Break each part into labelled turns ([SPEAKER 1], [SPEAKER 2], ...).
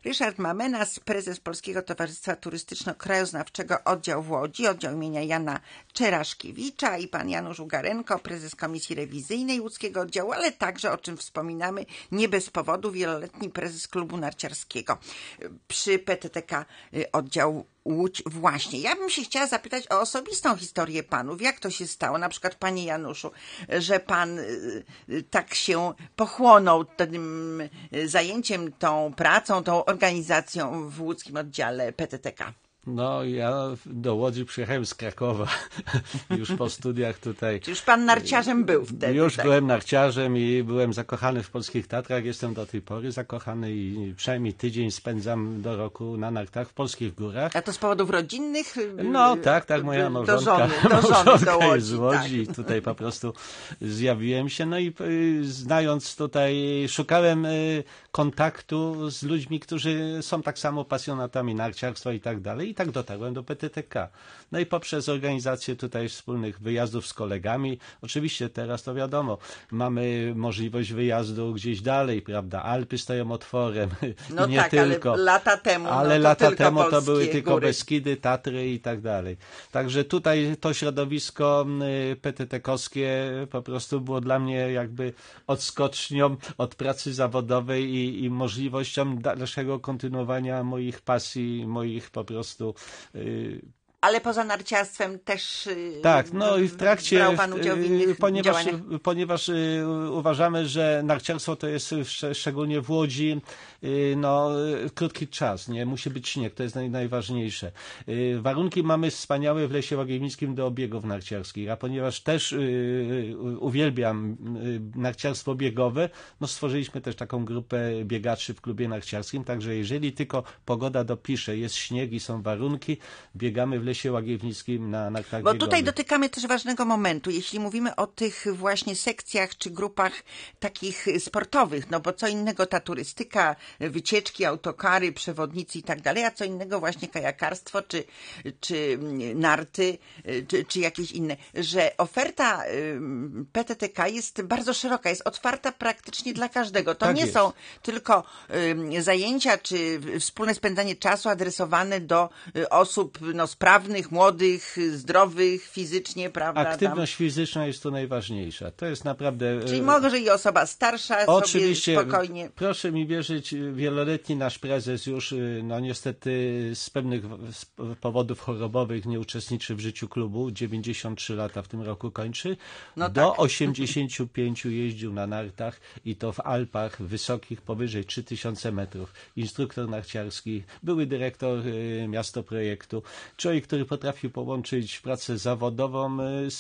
[SPEAKER 1] Ryszard Mamenas, prezes Polskiego Towarzystwa Turystyczno-Krajoznawczego Oddział w Łodzi, oddział imienia Jana Czeraszkiewicza, i pan Janusz Ugarenko, prezes Komisji Rewizyjnej Łódzkiego Oddziału, ale także, o czym wspominamy, nie bez powodu, wieloletni prezes Klubu Narciarskiego przy PTTK Oddział Łódź. Właśnie. Ja bym się chciała zapytać o osobistą historię panów. Jak to się stało, na przykład panie Januszu, że pan tak się pochłonął tym zajęciem, tą pracą, tą organizacją w łódzkim oddziale PTTK?
[SPEAKER 2] No, ja do Łodzi przyjechałem z Krakowa już po studiach tutaj.
[SPEAKER 1] Czy już pan narciarzem był wtedy?
[SPEAKER 2] Już
[SPEAKER 1] tak?
[SPEAKER 2] Byłem narciarzem i byłem zakochany w polskich Tatrach. Jestem do tej pory zakochany i przynajmniej tydzień spędzam do roku na nartach w polskich górach.
[SPEAKER 1] A to z powodów rodzinnych?
[SPEAKER 2] No tak, moja małżonka, jest z Łodzi. Tak. Tutaj po prostu zjawiłem się. No i znając tutaj, szukałem kontaktu z ludźmi, którzy są tak samo pasjonatami narciarstwa i tak dalej. I tak dotarłem do PTTK. No i poprzez organizację tutaj wspólnych wyjazdów z kolegami, oczywiście teraz to wiadomo, mamy możliwość wyjazdu gdzieś dalej, prawda? Alpy stoją otworem.
[SPEAKER 1] No
[SPEAKER 2] nie
[SPEAKER 1] tak,
[SPEAKER 2] tylko.
[SPEAKER 1] ale lata temu,
[SPEAKER 2] lata temu to były
[SPEAKER 1] góry.
[SPEAKER 2] tylko Beskidy, Tatry i tak dalej. Także tutaj to środowisko PTT-kowskie po prostu było dla mnie jakby odskocznią od pracy zawodowej i możliwością dalszego kontynuowania moich pasji, moich po prostu
[SPEAKER 1] ale poza narciarstwem też
[SPEAKER 2] tak, no i w trakcie,
[SPEAKER 1] brał pan udział w innych działaniach?
[SPEAKER 2] Ponieważ uważamy, że narciarstwo to jest szczególnie w Łodzi krótki czas, nie? Musi być śnieg, to jest najważniejsze. Warunki mamy wspaniałe w Lesie Łagiewnickim do biegów narciarskich, a ponieważ też uwielbiam narciarstwo biegowe, no stworzyliśmy też taką grupę biegaczy w klubie narciarskim, także jeżeli tylko pogoda dopisze, jest śnieg i są warunki, biegamy w Lesie Łagiewnickim na nartach
[SPEAKER 1] Bo
[SPEAKER 2] biegowych.
[SPEAKER 1] tutaj dotykamy też ważnego momentu, jeśli mówimy o tych właśnie sekcjach czy grupach takich sportowych, no bo co innego ta turystyka, wycieczki, autokary, przewodnicy i tak dalej, a co innego właśnie kajakarstwo, czy narty, czy jakieś inne, że oferta PTTK jest bardzo szeroka, jest otwarta praktycznie dla każdego. To
[SPEAKER 2] tak
[SPEAKER 1] nie
[SPEAKER 2] jest.
[SPEAKER 1] są tylko zajęcia, czy wspólne spędzanie czasu adresowane do osób sprawnych, młodych, zdrowych fizycznie, prawda?
[SPEAKER 2] Aktywność fizyczna jest tu najważniejsza. To jest naprawdę...
[SPEAKER 1] Czyli może i osoba starsza
[SPEAKER 2] oczywiście,
[SPEAKER 1] sobie spokojnie...
[SPEAKER 2] Proszę mi wierzyć, wieloletni nasz prezes już niestety z pewnych powodów chorobowych nie uczestniczy w życiu klubu. 93 lata w tym roku kończy. Do 85 jeździł na nartach i to w Alpach wysokich powyżej 3000 metrów. Instruktor narciarski, były dyrektor miastoprojektu. Człowiek, który potrafił połączyć pracę zawodową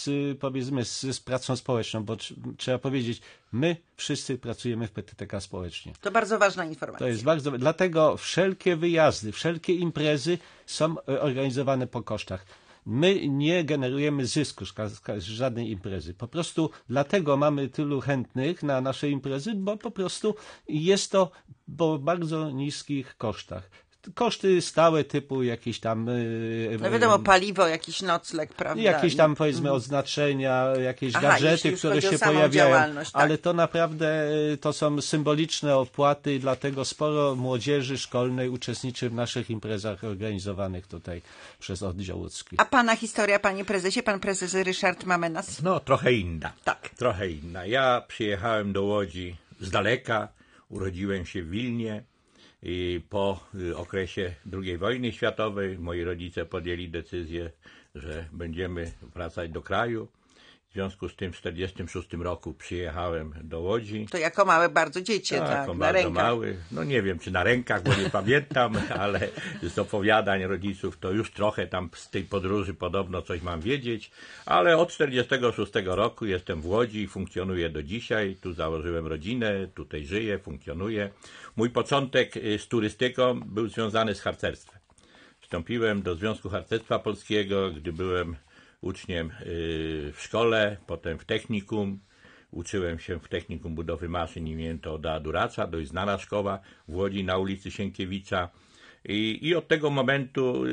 [SPEAKER 2] z pracą społeczną, bo trzeba powiedzieć, my wszyscy pracujemy w PTTK społecznie.
[SPEAKER 1] To bardzo ważna informacja.
[SPEAKER 2] To jest bardzo, dlatego wszelkie wyjazdy, wszelkie imprezy są organizowane po kosztach. My nie generujemy zysku z żadnej imprezy. Po prostu dlatego mamy tylu chętnych na nasze imprezy, bo po prostu jest to po bardzo niskich kosztach. Koszty stałe typu jakieś tam...
[SPEAKER 1] No wiadomo, paliwo, jakiś nocleg, prawda?
[SPEAKER 2] Jakieś tam powiedzmy oznacenia, jakieś gadżety, które się pojawiają. Tak. Ale to naprawdę to są symboliczne opłaty i dlatego sporo młodzieży szkolnej uczestniczy w naszych imprezach organizowanych tutaj przez oddział łódzki.
[SPEAKER 1] A pana historia, panie prezesie, pan prezes Ryszard Mamenas?
[SPEAKER 3] No trochę inna.
[SPEAKER 1] Tak.
[SPEAKER 3] Trochę inna. Ja przyjechałem do Łodzi z daleka, urodziłem się w Wilnie. I po okresie II wojny światowej moi rodzice podjęli decyzję, że będziemy wracać do kraju. W związku z tym w 1946 roku przyjechałem do Łodzi.
[SPEAKER 1] To jako małe bardzo dziecię,
[SPEAKER 3] tak,
[SPEAKER 1] na
[SPEAKER 3] bardzo
[SPEAKER 1] rękach.
[SPEAKER 3] mały. No nie wiem, czy na rękach, bo nie pamiętam, ale z opowiadań rodziców to już trochę tam z tej podróży podobno coś mam wiedzieć. Ale od 1946 roku jestem w Łodzi i funkcjonuję do dzisiaj. Tu założyłem rodzinę, tutaj żyję, funkcjonuję. Mój początek z turystyką był związany z harcerstwem. Wstąpiłem do Związku Harcerstwa Polskiego, gdy byłem uczniem w szkole, potem w technikum. Uczyłem się w technikum budowy maszyn im. Teodora Duracza, dość znana szkoła w Łodzi na ulicy Sienkiewicza. I od tego momentu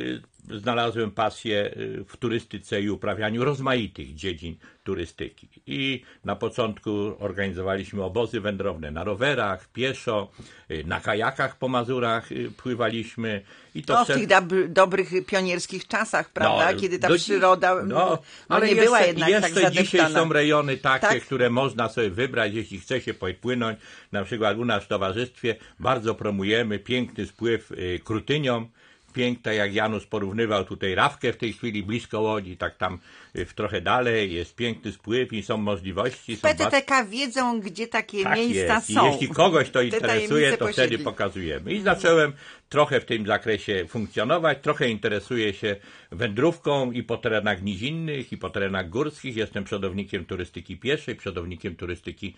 [SPEAKER 3] znalazłem pasję w turystyce i uprawianiu rozmaitych dziedzin turystyki. I na początku organizowaliśmy obozy wędrowne na rowerach, pieszo, na kajakach po Mazurach pływaliśmy. I to
[SPEAKER 1] w tych dobrych pionierskich czasach, prawda? Kiedy ta przyroda
[SPEAKER 3] ale
[SPEAKER 1] nie była jednak tak
[SPEAKER 3] jeszcze
[SPEAKER 1] zadeptana.
[SPEAKER 3] Dzisiaj są rejony takie, które można sobie wybrać, jeśli chce się popłynąć. Na przykład u nas w towarzystwie bardzo promujemy piękny spływ Krutynią. Piękne, jak Janusz porównywał tutaj Rawkę w tej chwili blisko Łodzi, tak tam trochę dalej jest piękny spływ i są możliwości.
[SPEAKER 1] PTTK wiedzą, gdzie takie miejsca są.
[SPEAKER 3] I jeśli kogoś to interesuje, to wtedy pokazujemy. I zacząłem trochę w tym zakresie funkcjonować, trochę interesuję się wędrówką i po terenach nizinnych, i po terenach górskich. Jestem przodownikiem turystyki pieszej, przodownikiem turystyki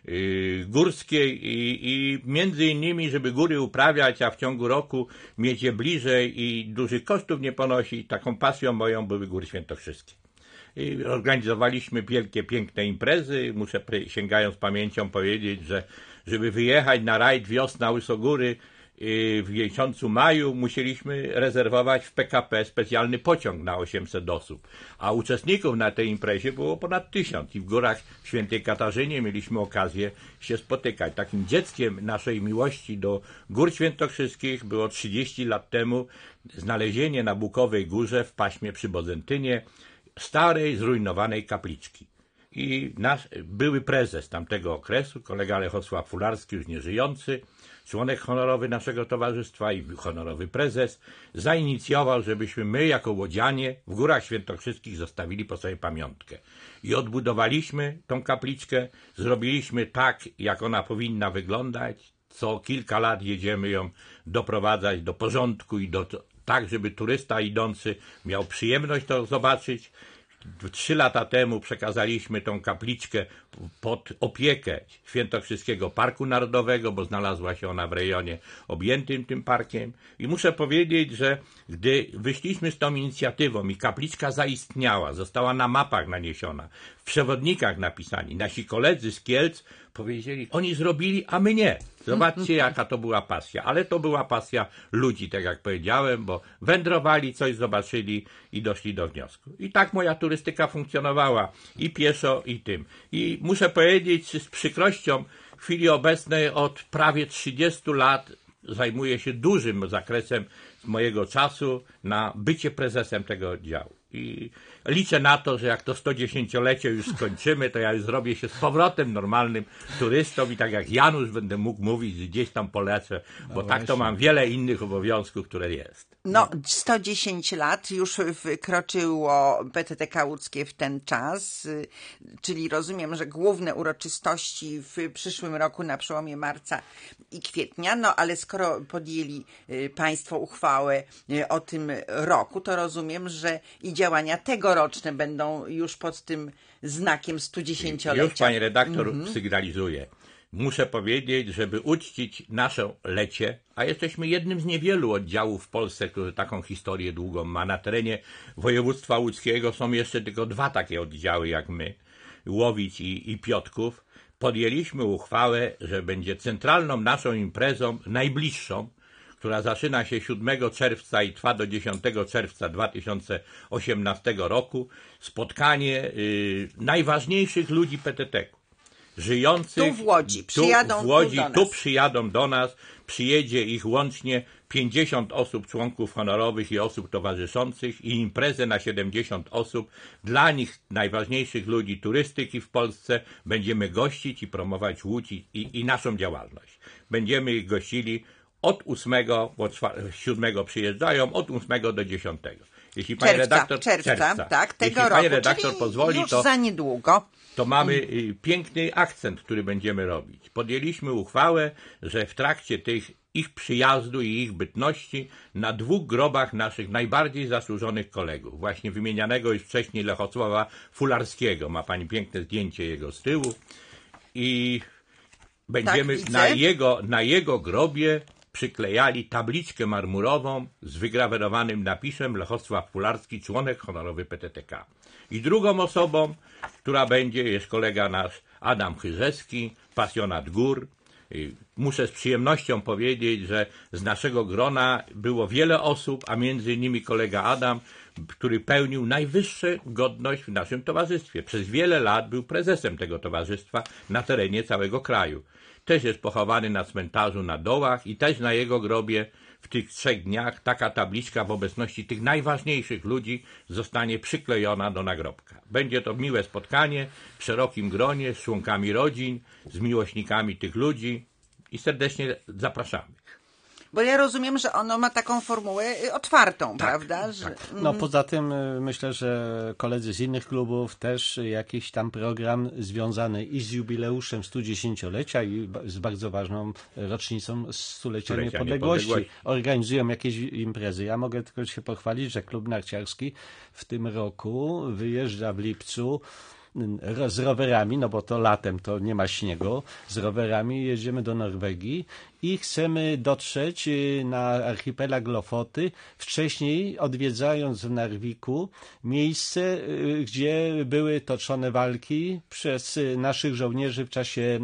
[SPEAKER 3] górskiej i między innymi, żeby góry uprawiać, a w ciągu roku mieć je bliżej i dużych kosztów nie ponosić, taką pasją moją były Góry Świętokrzyskie. I organizowaliśmy wielkie, piękne imprezy. Muszę, sięgając pamięcią, powiedzieć, że żeby wyjechać na rajd Wiosna Łysogóry w miesiącu maju, musieliśmy rezerwować w PKP specjalny pociąg na 800 osób, a uczestników na tej imprezie było ponad 1000 i w górach w Świętej Katarzynie mieliśmy okazję się spotykać. Takim dzieckiem naszej miłości do Gór Świętokrzyskich było 30 lat temu znalezienie na Bukowej Górze w paśmie przy Bodzentynie starej, zrujnowanej kapliczki. I nasz były prezes tamtego okresu, kolega Lechosław Fularski, już nieżyjący, członek honorowy naszego towarzystwa i honorowy prezes, zainicjował, żebyśmy my, jako łodzianie, w Górach Świętokrzyskich zostawili po sobie pamiątkę. I odbudowaliśmy tą kapliczkę, zrobiliśmy tak, jak ona powinna wyglądać. Co kilka lat jedziemy ją doprowadzać do porządku i tak, żeby turysta idący miał przyjemność to zobaczyć. 3 lata temu przekazaliśmy tą kapliczkę pod opiekę Świętokrzyskiego Parku Narodowego, bo znalazła się ona w rejonie objętym tym parkiem. I muszę powiedzieć, że gdy wyszliśmy z tą inicjatywą i kapliczka zaistniała, została na mapach naniesiona, w przewodnikach napisani, nasi koledzy z Kielc powiedzieli, oni zrobili, a my nie. Zobaczcie, jaka to była pasja. Ale to była pasja ludzi, tak jak powiedziałem, bo wędrowali, coś zobaczyli i doszli do wniosku. I tak moja turystyka funkcjonowała i pieszo, i tym. I muszę powiedzieć z przykrością, w chwili obecnej od prawie 30 lat zajmuję się dużym zakresem mojego czasu na bycie prezesem tego oddziału. I liczę na to, że jak to 110-lecie już skończymy, to ja już zrobię się z powrotem normalnym turystą i tak jak Janusz będę mógł mówić, że gdzieś tam polecę, bo tak to mam wiele innych obowiązków, które jest.
[SPEAKER 1] 110 lat już wkroczyło PTTK łódzkie w ten czas, czyli rozumiem, że główne uroczystości w przyszłym roku na przełomie marca i kwietnia, ale skoro podjęli Państwo uchwałę o tym roku, to rozumiem, że i działania tegoroczne będą już pod tym znakiem 110-lecia.
[SPEAKER 3] Już pani redaktor sygnalizuje. Muszę powiedzieć, żeby uczcić nasze lecie, a jesteśmy jednym z niewielu oddziałów w Polsce, który taką historię długą ma. Na terenie województwa łódzkiego są jeszcze tylko 2 takie oddziały jak my, Łowic i Piotrków. Podjęliśmy uchwałę, że będzie centralną naszą imprezą, najbliższą, która zaczyna się 7 czerwca i trwa do 10 czerwca 2018 roku, spotkanie najważniejszych ludzi PTT-ku. Żyjących
[SPEAKER 1] tu w Łodzi,
[SPEAKER 3] przyjadą do nas, przyjedzie ich łącznie 50 osób, członków honorowych i osób towarzyszących i imprezę na 70 osób. Dla nich, najważniejszych ludzi turystyki w Polsce, będziemy gościć i promować Łódź i naszą działalność. Będziemy ich gościli od 8, bo 7 przyjeżdżają, od 8 do 10. Jeśli pani redaktor,
[SPEAKER 1] czerwca, tak, tego roku,
[SPEAKER 3] pani redaktor pozwoli,
[SPEAKER 1] już za niedługo.
[SPEAKER 3] To mamy piękny akcent, który będziemy robić. Podjęliśmy uchwałę, że w trakcie ich przyjazdu i ich bytności na 2 grobach naszych najbardziej zasłużonych kolegów, właśnie wymienianego już wcześniej Lechosława Fularskiego, ma pani piękne zdjęcie jego z tyłu, i będziemy na jego grobie przyklejali tabliczkę marmurową z wygrawerowanym napisem Lechosław Fularski, członek honorowy PTTK. I drugą osobą, która będzie, jest kolega nasz Adam Chyrzewski, pasjonat gór, Muszę z przyjemnością powiedzieć, że z naszego grona było wiele osób, a między innymi kolega Adam, który pełnił najwyższą godność w naszym towarzystwie. Przez wiele lat był prezesem tego towarzystwa na terenie całego kraju. Też jest pochowany na cmentarzu na Dołach i też na jego grobie w tych 3 dniach taka tabliczka w obecności tych najważniejszych ludzi zostanie przyklejona do nagrobka. Będzie to miłe spotkanie w szerokim gronie z członkami rodzin, z miłośnikami tych ludzi i serdecznie zapraszamy.
[SPEAKER 1] Bo ja rozumiem, że ono ma taką formułę otwartą,
[SPEAKER 3] tak,
[SPEAKER 1] prawda? Że...
[SPEAKER 3] Tak.
[SPEAKER 2] No poza tym myślę, że koledzy z innych klubów też jakiś tam program związany i z jubileuszem 110-lecia i z bardzo ważną rocznicą stulecia niepodległości organizują jakieś imprezy. Ja mogę tylko się pochwalić, że klub narciarski w tym roku wyjeżdża w lipcu z rowerami, no bo to latem to nie ma śniegu, z rowerami jedziemy do Norwegii i chcemy dotrzeć na archipelag Lofoty, wcześniej odwiedzając w Narviku miejsce, gdzie były toczone walki przez naszych żołnierzy w czasie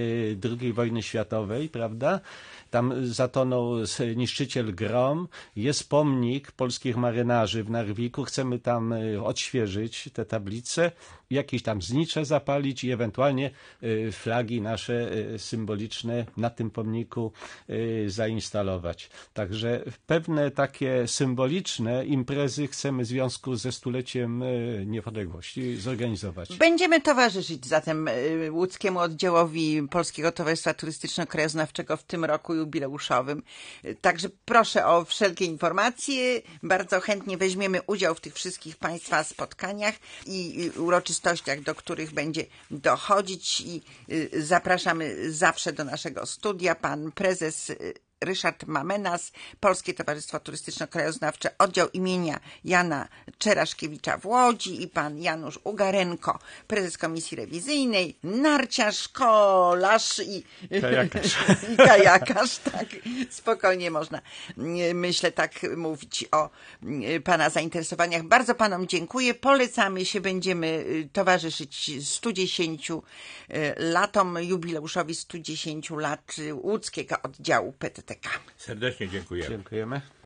[SPEAKER 2] II wojny światowej, prawda? Tam zatonął niszczyciel Grom, jest pomnik polskich marynarzy w Narwiku, chcemy tam odświeżyć te tablice, jakieś tam znicze zapalić i ewentualnie flagi nasze symboliczne na tym pomniku zainstalować. Także pewne takie symboliczne imprezy chcemy w związku ze stuleciem niepodległości zorganizować.
[SPEAKER 1] Będziemy towarzyszyć zatem łódzkiemu oddziałowi Polskiego Towarzystwa Turystyczno-Krajoznawczego w tym roku jubileuszowym. Także proszę o wszelkie informacje. Bardzo chętnie weźmiemy udział w tych wszystkich Państwa spotkaniach i uroczystościach, do których będzie dochodzić i zapraszamy zawsze do naszego studia. Pan prezes Ryszard Mamenas, Polskie Towarzystwo Turystyczno-Krajoznawcze, oddział imienia Jana Czeraszkiewicza w Łodzi i pan Janusz Ugarenko, prezes komisji rewizyjnej, narciarz, kolarz i kajakarz. Tak, spokojnie można, myślę, tak mówić o pana zainteresowaniach. Bardzo panom dziękuję. Polecamy się, będziemy towarzyszyć 110 latom, jubileuszowi 110 lat łódzkiego oddziału PTTK.
[SPEAKER 3] Serdecznie dziękujemy.
[SPEAKER 2] Dziękujemy.